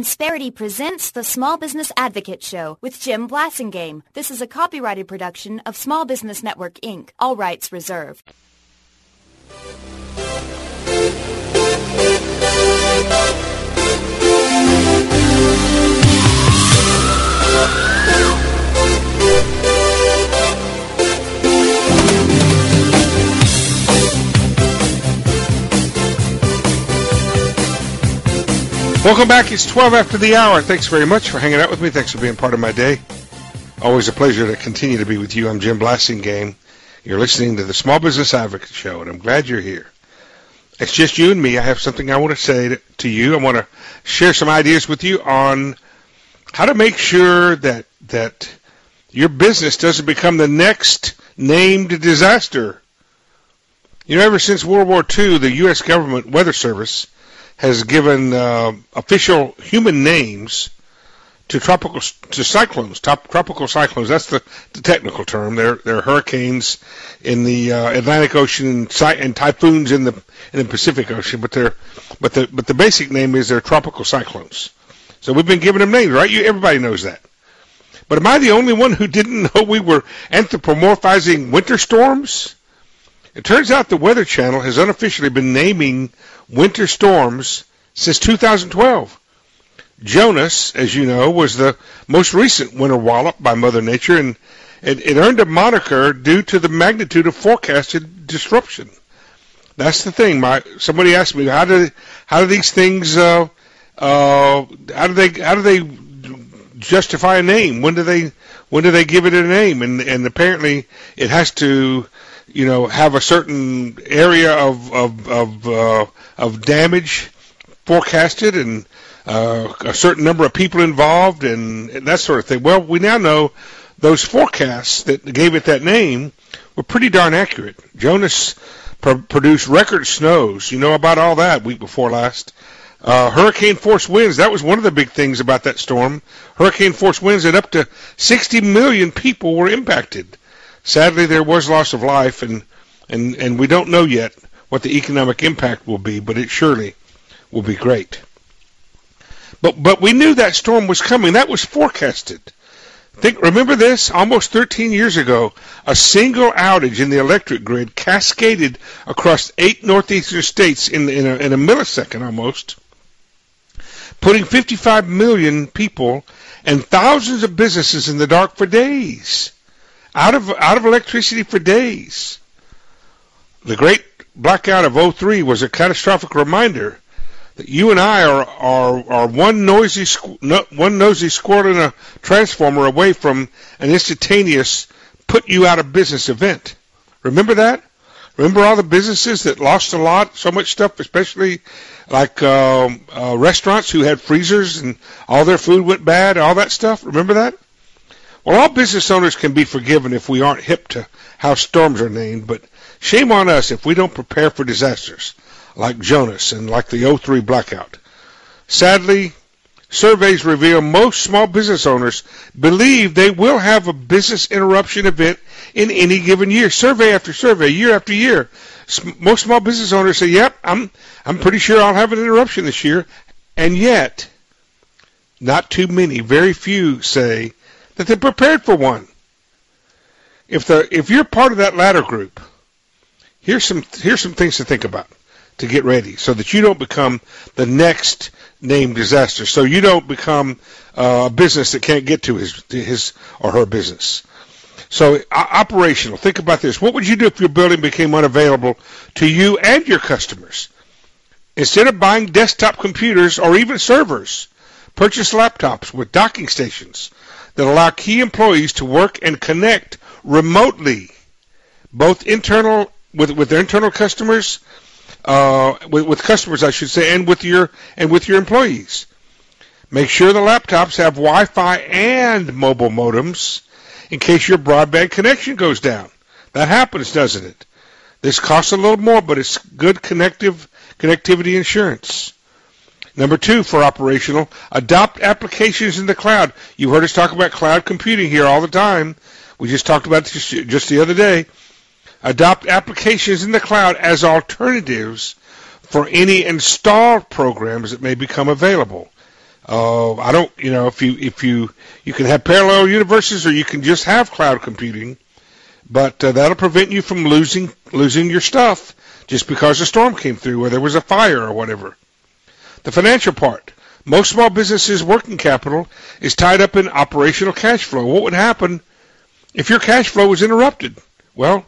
Insperity presents the Small Business Advocate Show with Jim Blasingame. This is a copyrighted production of Small Business Network, Inc. All rights reserved. Welcome back. It's 12 after the hour. Thanks very much for hanging out with me. Thanks for being part of my day. Always a pleasure to continue to be with you. I'm Jim Blasingame. You're listening to the Small Business Advocate Show, and I'm glad you're here. It's just you and me. I have something I want to say to you. I want to share some ideas with you on how to make sure that your business doesn't become the next named disaster. You know, ever since World War II, the U.S. Government Weather Service has given official human names to cyclones, tropical cyclones. That's the technical term. They're hurricanes in the Atlantic Ocean and typhoons in the Pacific Ocean. But the basic name is they're tropical cyclones. So we've been giving them names, right? Everybody knows that. But am I the only one who didn't know we were anthropomorphizing winter storms? It turns out the Weather Channel has unofficially been naming winter storms since 2012. Jonas, as you know, was the most recent winter wallop by Mother Nature, and it earned a moniker due to the magnitude of forecasted disruption. That's the thing. Somebody asked me, how do these things how do they justify a name? When do they give it a name? And apparently it has to, you know, have a certain area of damage forecasted and a certain number of people involved and that sort of thing. Well, we now know those forecasts that gave it that name were pretty darn accurate. Jonas produced record snows. You know about all that week before last. Hurricane force winds, that was one of the big things about that storm. Hurricane force winds and up to 60 million people were impacted. Sadly, there was loss of life, and we don't know yet what the economic impact will be, but it surely will be great. But we knew that storm was coming. That was forecasted. Remember this? Almost 13 years ago, a single outage in the electric grid cascaded across 8 northeastern states in a millisecond almost, putting 55 million people and thousands of businesses in the dark for days. Out of electricity for days. The great blackout of 2003 was a catastrophic reminder that you and I are one nosy squirrel in a transformer away from an instantaneous put you out of business event. Remember that? Remember all the businesses that lost a lot, so much stuff, especially like restaurants who had freezers and all their food went bad, all that stuff? Remember that? Well, all business owners can be forgiven if we aren't hip to how storms are named, but shame on us if we don't prepare for disasters like Jonas and like the 2003 blackout. Sadly, surveys reveal most small business owners believe they will have a business interruption event in any given year. Survey after survey, year after year. Most small business owners say, yep, I'm pretty sure I'll have an interruption this year. And yet, not too many, very few say that they're prepared for one. If you're part of that latter group, here's some things to think about to get ready so that you don't become the next named disaster, so you don't become a business that can't get to his or her business. So operational, think about this. What would you do if your building became unavailable to you and your customers? Instead of buying desktop computers or even servers, purchase laptops with docking stations that allow key employees to work and connect remotely, both internal with their internal customers, with customers, I should say, and with your employees. Make sure the laptops have Wi-Fi and mobile modems in case your broadband connection goes down. That happens, doesn't it? This costs a little more, but it's good connectivity insurance. Number 2, for operational, adopt applications in the cloud. You've heard us talk about cloud computing here all the time. We just talked about this just the other day. Adopt applications in the cloud as alternatives for any installed programs that may become available. I don't, if you can have parallel universes or you can just have cloud computing, but that'll prevent you from losing your stuff just because a storm came through or there was a fire or whatever. The financial part. Most small businesses' working capital is tied up in operational cash flow. What would happen if your cash flow was interrupted? Well,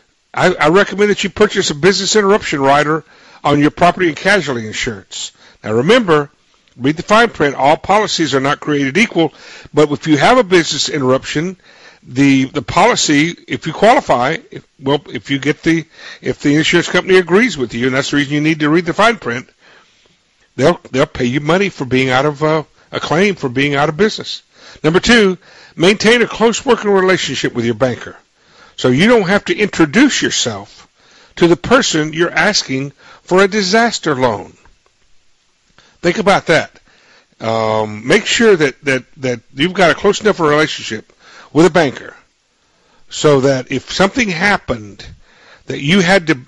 I recommend that you purchase a business interruption rider on your property and casualty insurance. Now remember, read the fine print. All policies are not created equal, but if you have a business interruption, the policy, if you qualify, if the insurance company agrees with you, and that's the reason you need to read the fine print, they'll pay you money for being out of a claim for being out of business. Number 2, maintain a close working relationship with your banker, so you don't have to introduce yourself to the person you're asking for a disaster loan. Think about that. Make sure that you've got a close enough relationship with a banker so that if something happened that you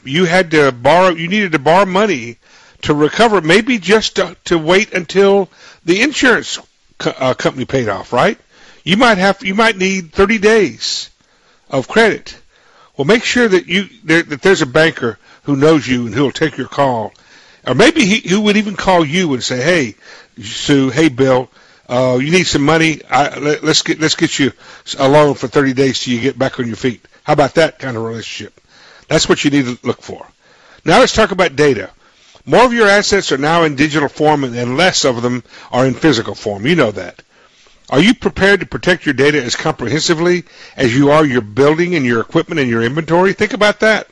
needed to borrow money to recover, maybe just to wait until the insurance company paid off, right? You might need 30 days of credit. Well, make sure that there's a banker who knows you and who'll take your call. Or maybe he would even call you and say, "Hey, Sue, hey, Bill, you need some money. Let's get you a loan for 30 days till you get back on your feet." How about that kind of relationship? That's what you need to look for. Now let's talk about data. More of your assets are now in digital form and less of them are in physical form. You know that. Are you prepared to protect your data as comprehensively as you are your building and your equipment and your inventory? Think about that.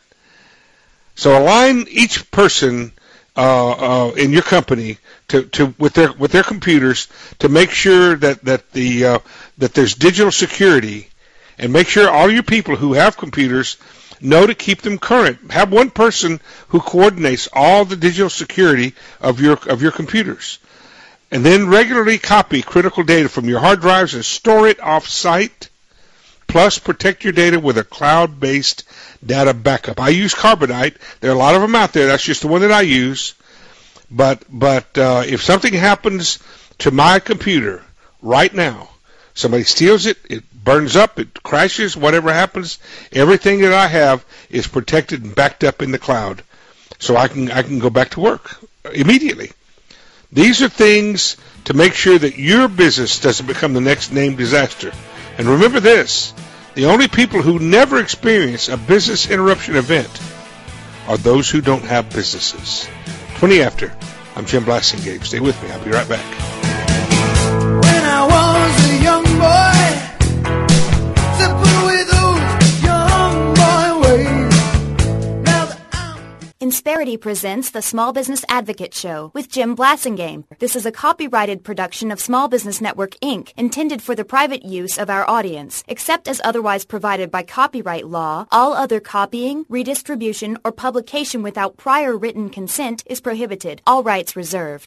So align each person in your company with their computers to make sure that there's digital security, and make sure all your people who have computers know to keep them current. Have one person who coordinates all the digital security of your computers, and then regularly copy critical data from your hard drives and store it off-site. Plus, protect your data with a cloud-based data backup. I use Carbonite. There are a lot of them out there. That's just the one that I use. But if something happens to my computer right now, somebody steals it, it burns up, it crashes, whatever happens, everything that I have is protected and backed up in the cloud, so I can go back to work immediately. These are things to make sure that your business doesn't become the next named disaster. And remember this, the only people who never experience a business interruption event are those who don't have businesses. 20 after. I'm Jim Blasingame. Stay with me. I'll be right back. When I was a young boy, simple with those young boy ways. Now that Insperity presents the Small Business Advocate Show with Jim Blasingame. This is a copyrighted production of Small Business Network, Inc., intended for the private use of our audience. Except as otherwise provided by copyright law, all other copying, redistribution, or publication without prior written consent is prohibited. All rights reserved.